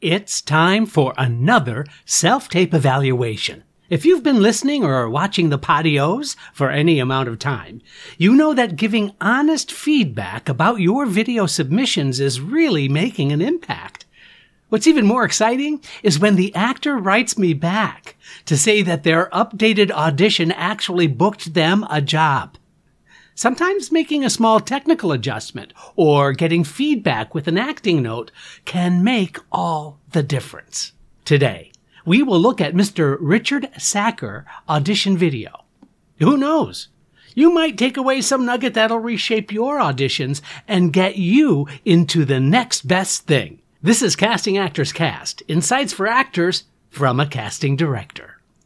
It's time for another self-tape evaluation. If you've been listening or watching the Podios for any amount of time, you know that giving honest feedback about your video submissions is really making an impact. What's even more exciting is when the actor writes me back to say that their updated audition actually booked them a job. Sometimes making a small technical adjustment or getting feedback with an acting note can make all the difference. Today, we will look at Mr. Richard Sacker audition video. Who knows? You might take away some nugget that'll reshape your auditions and get you into the next best thing. This is Casting Actors Cast, insights for actors from a casting director.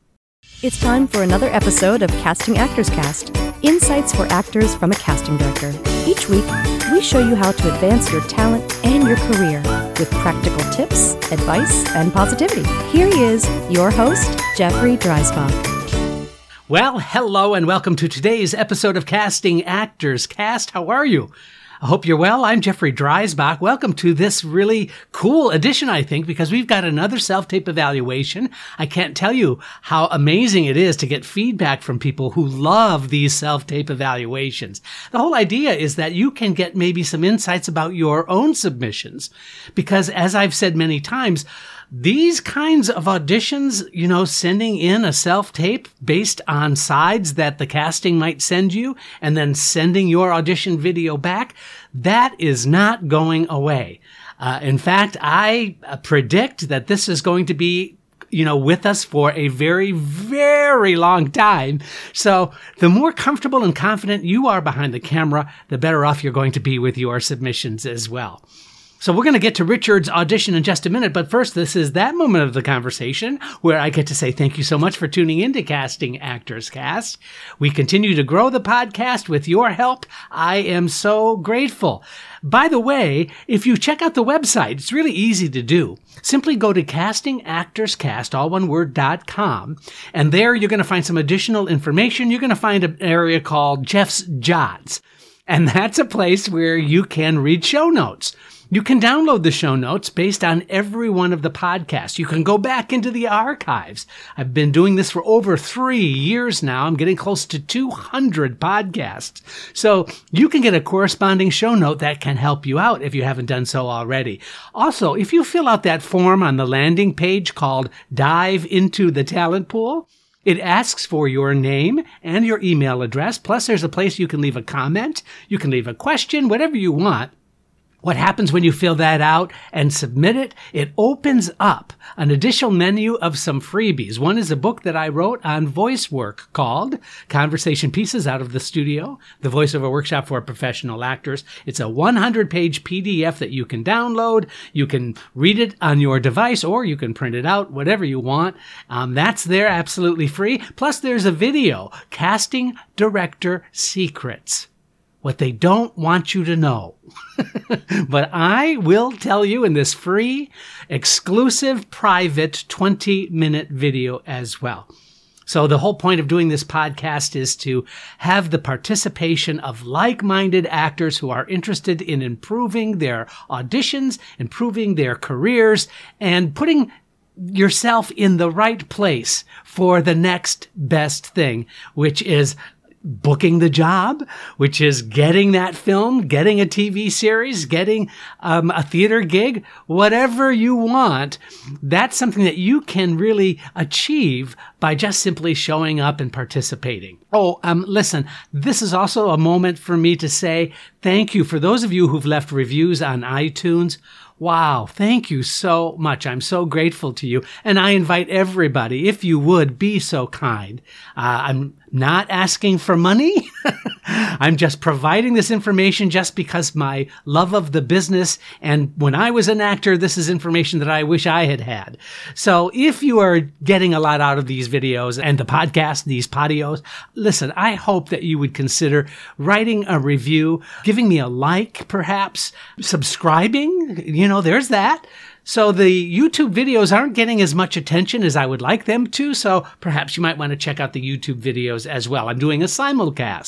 It's time for another episode of Casting Actors Cast, insights for actors from a casting director. Each week, we show you how to advance your talent and your career with practical tips, advice, and positivity. Here he is, your host, Jeffrey Dreisbach. Well, hello and welcome to today's episode of Casting Actors Cast. How are you? I hope you're well. I'm Jeffrey Dreisbach. Welcome to this really cool edition, I think, because we've got another self-tape evaluation. I can't tell you how amazing it is to get feedback from people who love these self-tape evaluations. The whole idea is that you can get maybe some insights about your own submissions, because as I've said many times, these kinds of auditions, sending in a self-tape based on sides that the casting might send you and then sending your audition video back, that is not going away. In fact, I predict that this is going to be with us for a very, very long time. So the more comfortable and confident you are behind the camera, the better off you're going to be with your submissions as well. So we're going to get to Richard's audition in just a minute, but first, this is that moment of the conversation where I get to say thank you so much for tuning into Casting Actors Cast. We continue to grow the podcast with your help. I am so grateful. By the way, if you check out the website, it's really easy to do. Simply go to castingactorscast, all one word, .com, and there you're going to find some additional information. You're going to find an area called Jeff's Jots, and that's a place where you can read show notes. You can download the show notes based on every one of the podcasts. You can go back into the archives. I've been doing this for over 3 years now. I'm getting close to 200 podcasts. So you can get a corresponding show note that can help you out if you haven't done so already. Also, if you fill out that form on the landing page called Dive into the Talent Pool, it asks for your name and your email address. Plus, there's a place you can leave a comment. You can leave a question, whatever you want. What happens when you fill that out and submit it? It opens up an additional menu of some freebies. One is a book that I wrote on voice work called Conversation Pieces Out of the Studio, the voiceover workshop for professional actors. It's a 100-page PDF that you can download. You can read it on your device or you can print it out, whatever you want. That's there absolutely free. Plus, there's a video, Casting Director Secrets. What they don't want you to know. But I will tell you in this free, exclusive, private 20-minute video as well. So the whole point of doing this podcast is to have the participation of like-minded actors who are interested in improving their auditions, improving their careers, and putting yourself in the right place for the next best thing, which is booking the job, which is getting that film, getting a TV series, getting a theater gig, whatever you want. That's something that you can really achieve by just simply showing up and participating. Listen, this is also a moment for me to say thank you for those of you who've left reviews on iTunes. Wow, thank you so much. I'm so grateful to you. And I invite everybody, if you would, be so kind. I'm not asking for money. I'm just providing this information just because my love of the business, and when I was an actor, this is information that I wish I had had. So if you are getting a lot out of these videos and the podcast, these podios, listen, I hope that you would consider writing a review, giving me a like, perhaps, subscribing, there's that. So the YouTube videos aren't getting as much attention as I would like them to, so perhaps you might want to check out the YouTube videos as well. I'm doing a simulcast.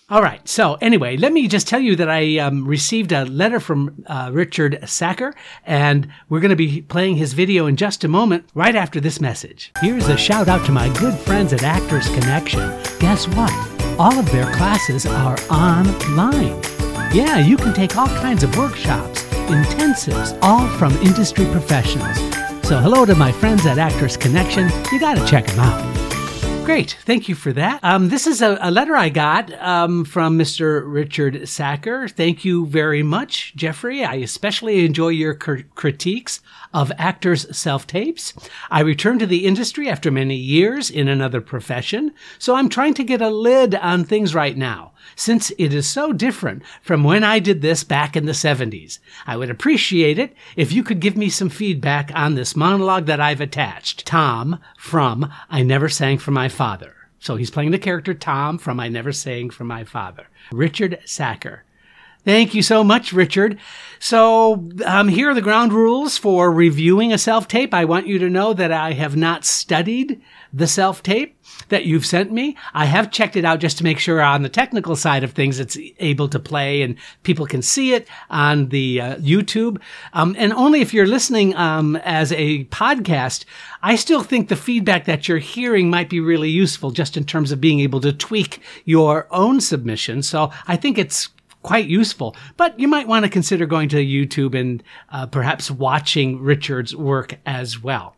All right. So anyway, let me just tell you that I received a letter from Richard Sacker, and we're going to be playing his video in just a moment, right after this message. Here's a shout out to my good friends at Actors Connection. Guess what? All of their classes are online. Yeah, you can take all kinds of workshops, intensives, all from industry professionals. So hello to my friends at Actors Connection. You got to check them out. Great. Thank you for that. This is a letter I got from Mr. Richard Sacker. Thank you very much, Jeffrey. I especially enjoy your critiques of actors' self-tapes. I returned to the industry after many years in another profession, so I'm trying to get a lid on things right now, since it is so different from when I did this back in the 70s. I would appreciate it if you could give me some feedback on this monologue that I've attached. Tom from I Never Sang for My Father. So he's playing the character Tom from I Never Sang for My Father. Richard Sacker. Thank you so much, Richard. So here are the ground rules for reviewing a self-tape. I want you to know that I have not studied the self-tape that you've sent me. I have checked it out just to make sure on the technical side of things it's able to play and people can see it on the YouTube. And only if you're listening as a podcast, I still think the feedback that you're hearing might be really useful just in terms of being able to tweak your own submission. So I think it's quite useful, but you might want to consider going to YouTube and perhaps watching Richard's work as well.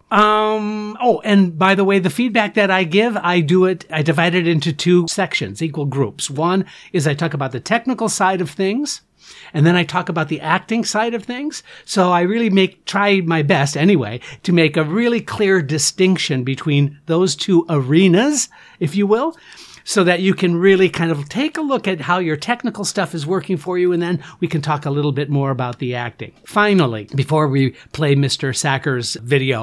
Oh, and by the way, the feedback that I give, I divide it into two sections, equal groups. One is I talk about the technical side of things, and then I talk about the acting side of things. So I really try my best anyway to make a really clear distinction between those two arenas, if you will, so that you can really kind of take a look at how your technical stuff is working for you, and then we can talk a little bit more about the acting. Finally, before we play Mr. Sacker's video,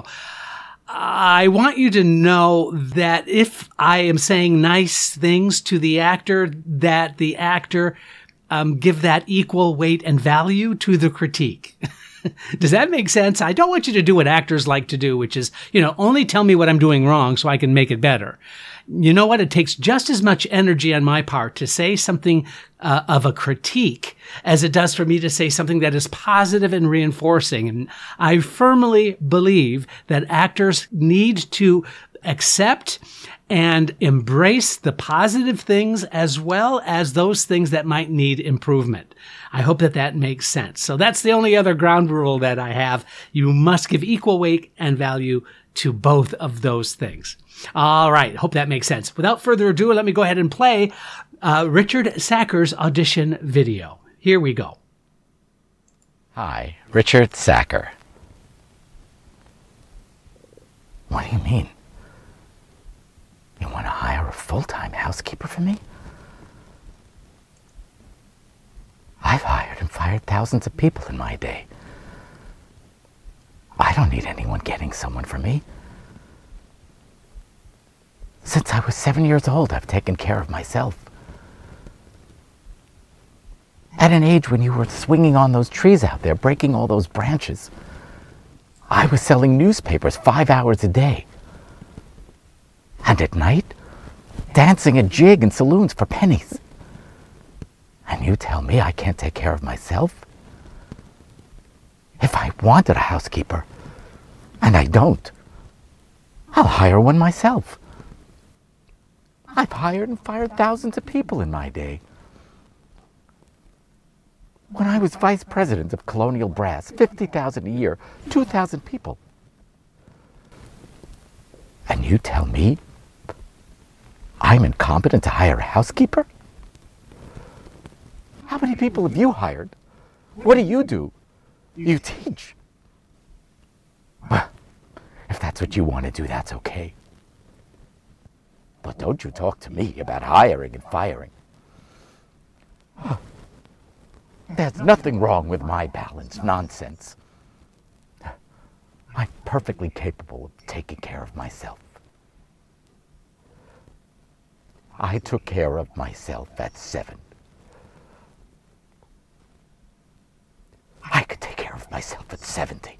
I want you to know that if I am saying nice things to the actor, that the actor give that equal weight and value to the critique. Does that make sense? I don't want you to do what actors like to do, which is, only tell me what I'm doing wrong so I can make it better. You know what? It takes just as much energy on my part to say something of a critique as it does for me to say something that is positive and reinforcing. And I firmly believe that actors need to accept and embrace the positive things as well as those things that might need improvement. I hope that makes sense. So that's the only other ground rule that I have. You must give equal weight and value to both of those things. All right. Hope that makes sense. Without further ado, let me go ahead and play Richard Sacker's audition video. Here we go. Hi, Richard Sacker. What do you mean? You want to hire a full-time housekeeper for me? I've hired and fired thousands of people in my day. I don't need anyone getting someone for me. Since I was 7 years old, I've taken care of myself. At an age when you were swinging on those trees out there, breaking all those branches, I was selling newspapers 5 hours a day. And at night, dancing a jig in saloons for pennies. And you tell me I can't take care of myself? If I wanted a housekeeper, and I don't, I'll hire one myself. I've hired and fired thousands of people in my day. When I was vice president of Colonial Brass, 50,000 a year, 2,000 people. And you tell me I'm incompetent to hire a housekeeper? How many people have you hired? What do? You teach. Well, if that's what you want to do, that's okay. But don't you talk to me about hiring and firing. There's nothing wrong with my balanced nonsense. I'm perfectly capable of taking care of myself. I took care of myself at 7. I could take care of myself at 70.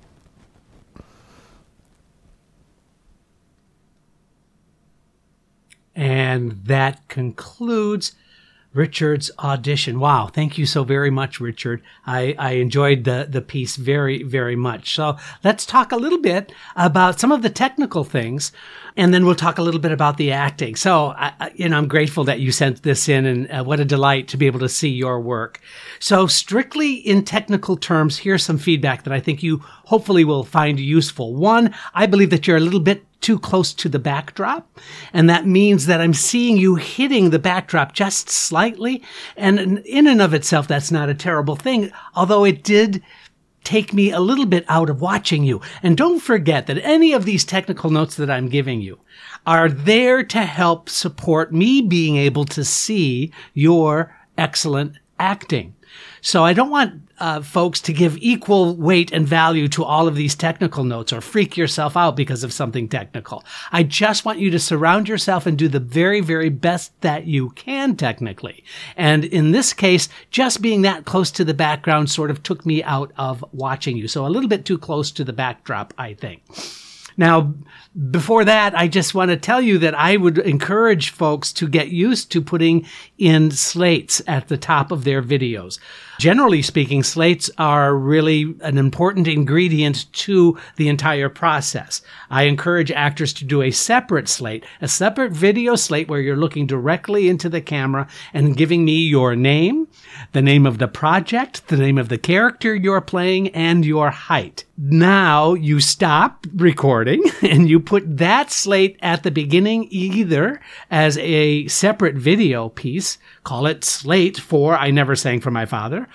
And that concludes Richard's audition. Wow. Thank you so very much, Richard. I enjoyed the piece very, very much. So let's talk a little bit about some of the technical things, and then we'll talk a little bit about the acting. So, I'm grateful that you sent this in, and what a delight to be able to see your work. So strictly in technical terms, here's some feedback that I think you hopefully will find useful. One, I believe that you're a little bit too close to the backdrop, and that means that I'm seeing you hitting the backdrop just slightly, and in and of itself, that's not a terrible thing, although it did take me a little bit out of watching you. And don't forget that any of these technical notes that I'm giving you are there to help support me being able to see your excellent acting. So I don't want folks to give equal weight and value to all of these technical notes or freak yourself out because of something technical. I just want you to surround yourself and do the very, very best that you can technically. And in this case, just being that close to the background sort of took me out of watching you. So a little bit too close to the backdrop, I think. Now, before that, I just want to tell you that I would encourage folks to get used to putting in slates at the top of their videos. Generally speaking, slates are really an important ingredient to the entire process. I encourage actors to do a separate slate, a separate video slate where you're looking directly into the camera and giving me your name, the name of the project, the name of the character you're playing, and your height. Now you stop recording and you put that slate at the beginning either as a separate video piece, call it Slate for I Never Sang for My Father,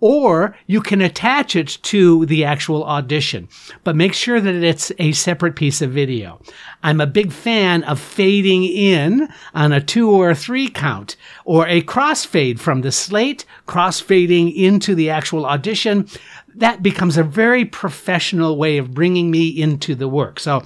or you can attach it to the actual audition, but make sure that it's a separate piece of video. I'm a big fan of fading in on a 2 or 3 count, or a crossfade from the slate, crossfading into the actual audition. That becomes a very professional way of bringing me into the work. So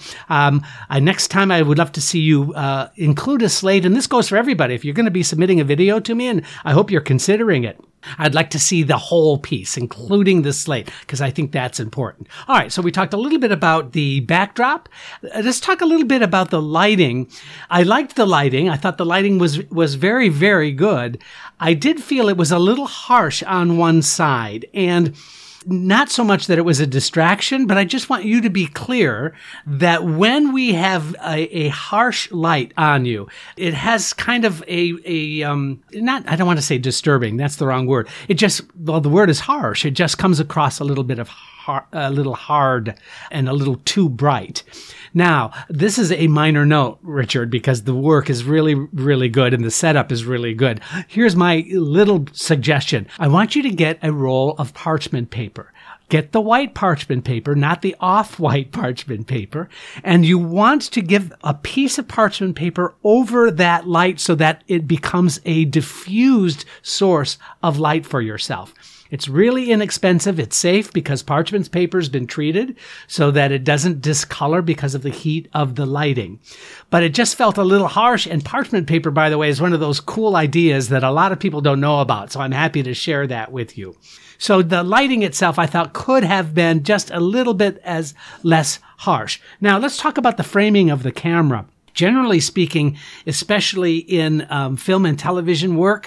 next time I would love to see you include a slate, and this goes for everybody. If you're going to be submitting a video to me, and I hope you're considering it, I'd like to see the whole piece, including the slate, because I think that's important. All right, so we talked a little bit about the backdrop. Let's talk a little bit about the lighting. I liked the lighting. I thought the lighting was very, very good. I did feel it was a little harsh on one side, and not so much that it was a distraction, but I just want you to be clear that when we have a harsh light on you, it has kind of I don't want to say disturbing, that's the wrong word. The word is harsh. It just comes across a little bit of a little hard and a little too bright. Now, this is a minor note, Richard, because the work is really, really good and the setup is really good. Here's my little suggestion. I want you to get a roll of parchment paper. Get the white parchment paper, not the off-white parchment paper, and you want to give a piece of parchment paper over that light so that it becomes a diffused source of light for yourself. It's really inexpensive. It's safe because parchment paper's been treated so that it doesn't discolor because of the heat of the lighting. But it just felt a little harsh, and parchment paper, by the way, is one of those cool ideas that a lot of people don't know about, so I'm happy to share that with you. So the lighting itself, I thought, could have been just a little bit as less harsh. Now, let's talk about the framing of the camera. Generally speaking, especially in film and television work,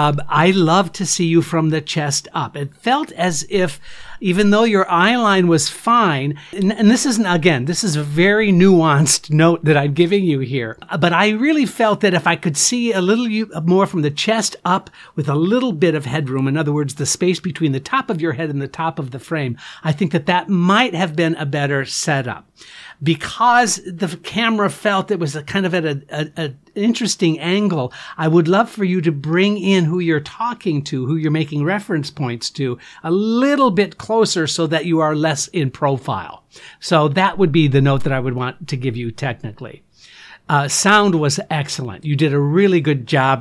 I love to see you from the chest up. It felt as if, even though your eye line was fine, and this is a very nuanced note that I'm giving you here, but I really felt that if I could see a little more from the chest up with a little bit of headroom, in other words, the space between the top of your head and the top of the frame, I think that might have been a better setup. Because the camera felt it was kind of at an interesting angle, I would love for you to bring in who you're talking to, who you're making reference points to, a little bit closer so that you are less in profile. So that would be the note that I would want to give you technically. Sound was excellent. You did a really good job.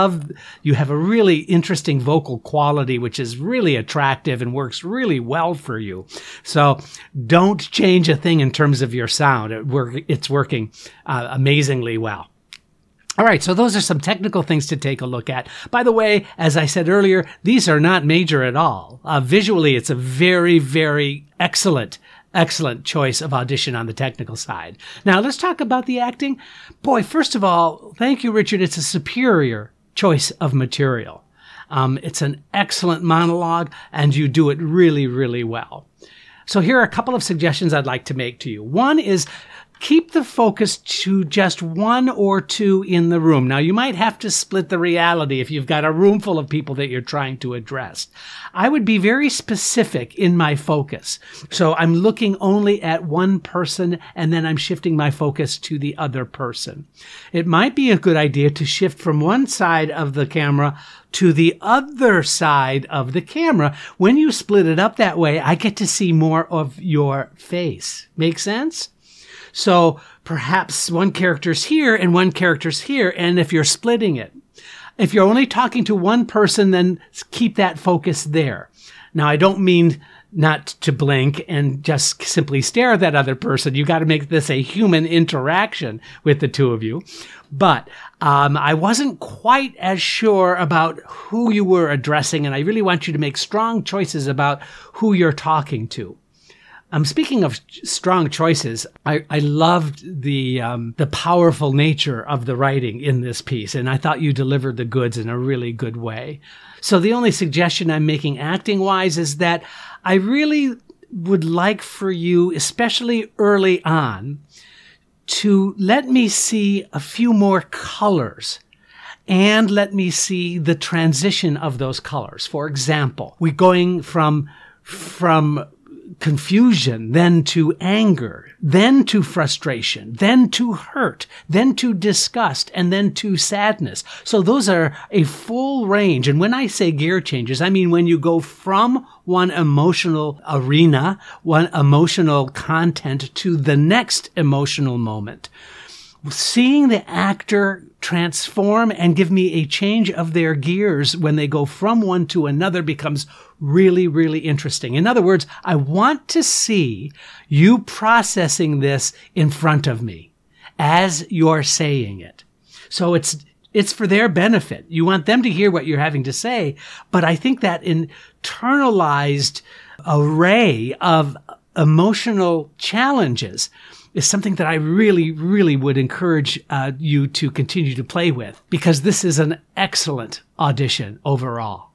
You have a really interesting vocal quality, which is really attractive and works really well for you. So don't change a thing in terms of your sound. It's working amazingly well. All right, so those are some technical things to take a look at. By the way, as I said earlier, these are not major at all. Visually, it's a very, very excellent choice of audition on the technical side. Now, let's talk about the acting. Boy, first of all, thank you, Richard. It's a superior choice of material. It's an excellent monologue, and you do it really, really well. So here are a couple of suggestions I'd like to make to you. One is keep the focus to just one or two in the room. Now, you might have to split the reality if you've got a room full of people that you're trying to address. I would be very specific in my focus. So I'm looking only at one person, and then I'm shifting my focus to the other person. It might be a good idea to shift from one side of the camera to the other side of the camera. When you split it up that way, I get to see more of your face. Make sense? So perhaps one character's here and one character's here, and if you're splitting it. If you're only talking to one person, then keep that focus there. Now, I don't mean not to blink and just simply stare at that other person. You got to make this a human interaction with the two of you. But I wasn't quite as sure about who you were addressing, and I really want you to make strong choices about who you're talking to. Speaking of strong choices, I loved the powerful nature of the writing in this piece, and I thought you delivered the goods in a really good way. So the only suggestion I'm making acting-wise is that I really would like for you, especially early on, to let me see a few more colors and let me see the transition of those colors. For example, we're going from confusion, then to anger, then to frustration, then to hurt, then to disgust, and then to sadness. So those are a full range. And when I say gear changes, I mean when you go from one emotional arena, one emotional content to the next emotional moment. Seeing the actor transform and give me a change of their gears when they go from one to another becomes really, really interesting. In other words, I want to see you processing this in front of me as you're saying it. So it's for their benefit. You want them to hear what you're having to say, but I think that internalized array of emotional challenges is something that I really, really would encourage you to continue to play with, because this is an excellent audition overall.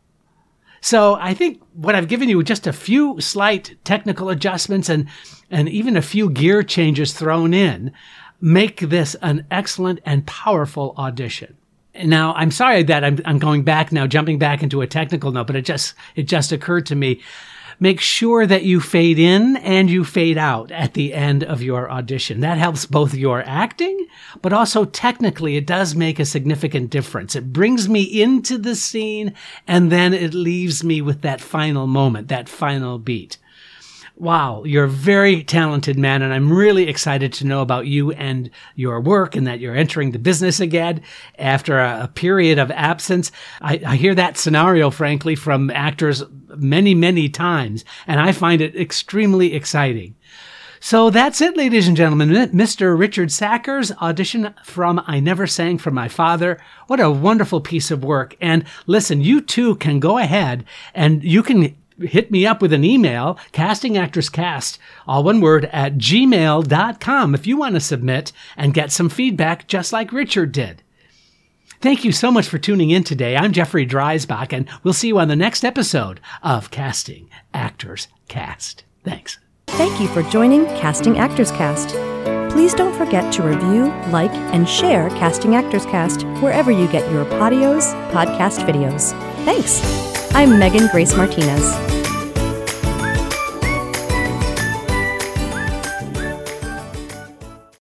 So I think what I've given you just a few slight technical adjustments and even a few gear changes thrown in make this an excellent and powerful audition. Now, I'm sorry that I'm going back now, jumping back into a technical note, but it just occurred to me. Make sure that you fade in and you fade out at the end of your audition. That helps both your acting, but also technically it does make a significant difference. It brings me into the scene and then it leaves me with that final moment, that final beat. Wow, you're a very talented man, and I'm really excited to know about you and your work and that you're entering the business again after a period of absence. I hear that scenario, frankly, from actors many, many times, and I find it extremely exciting. So that's it, ladies and gentlemen. Mr. Richard Sacker's audition from I Never Sang for My Father. What a wonderful piece of work. And listen, you too can go ahead and you can hit me up with an email, castingactorscast, all one word, at gmail.com if you want to submit and get some feedback just like Richard did. Thank you so much for tuning in today. I'm Jeffrey Dreisbach, and we'll see you on the next episode of Casting Actors Cast. Thanks. Thank you for joining Casting Actors Cast. Please don't forget to review, like, and share Casting Actors Cast wherever you get your podcast videos. Thanks. I'm Megan Grace Martinez.